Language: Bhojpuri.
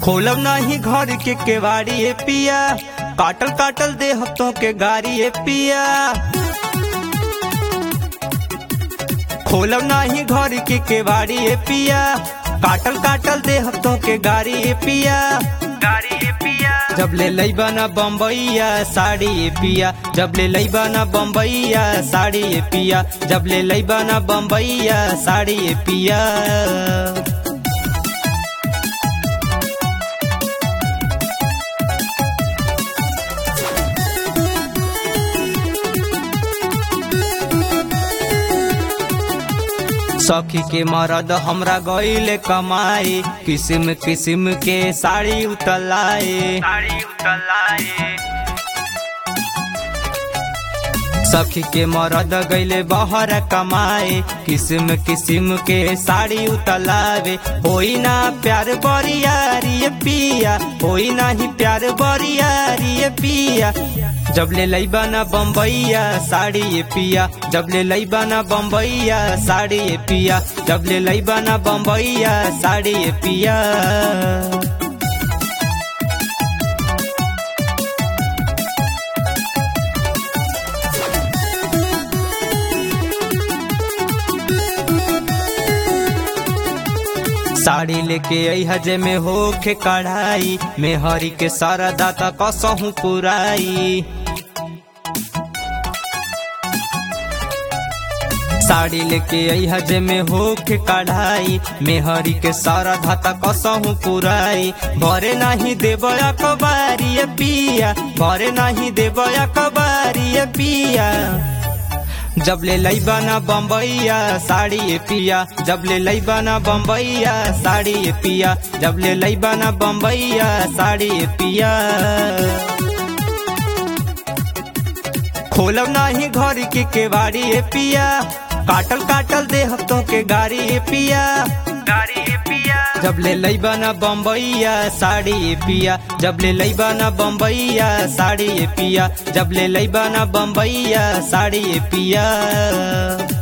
खोलब नाही घर के केवाड़ी ए पिया, काटल काटल दे हफ्तों के गाड़ी ए पिया। खोलब नाही घर के केवाड़ी ए पिया, काटल काटल दे हफ्तों के गाड़ी ए पिया। जब ले लईबा ना बम्बईया साड़ी ए पिया, जब ले लईबा ना बम्बईया साड़ी ए पिया, जब ले लईबा ना बम्बईया साड़ी ए पिया। सखी के मरद हमरा गईले कमाए, किस्म किस्म के साड़ी उतलाए। सखी के मरद गईले बहर कमाए, किस्म किस्म के साड़ी उतलावे। होई ना प्यार बरियारी पिया, होई ना ही प्यार बरियारी पिया। जब ले लईबा ना बम्बईया साड़ी ए पिया, जब ले लईबा ना बम्बईया साड़ी ए पिया, जब ले लईबा ना बम्बईया साड़ी ए पिया। साड़ी लेके आई हजे में होके कढ़ाई, में हरी के सारा दाता कसहूं पुराई। साड़ी लेके आई हजे में होके कढ़ाई, में हरी के सारा धाता कसहूं पुराई। भरे नहीं देबया कबारी पिया, भरे नहीं देबया कबारी पिया। जब ले लईबा ना बम्बईया साड़ी ए पिया, जब ले लईबा ना बम्बईया साड़ी ए पिया, जब ले लईबा ना बम्बईया साड़ी ए पिया। खोलब नाही घर के केवाड़ी ए पिया, काटल काटल दे हफ्तों के गाड़ी ए पिया। जब ले लईबा ना बम्बईया साड़ी ए पिया, जब ले लईबा ना बम्बईया साड़ी ए पिया, जब ले लईबा ना बम्बईया साड़ी ए पिया।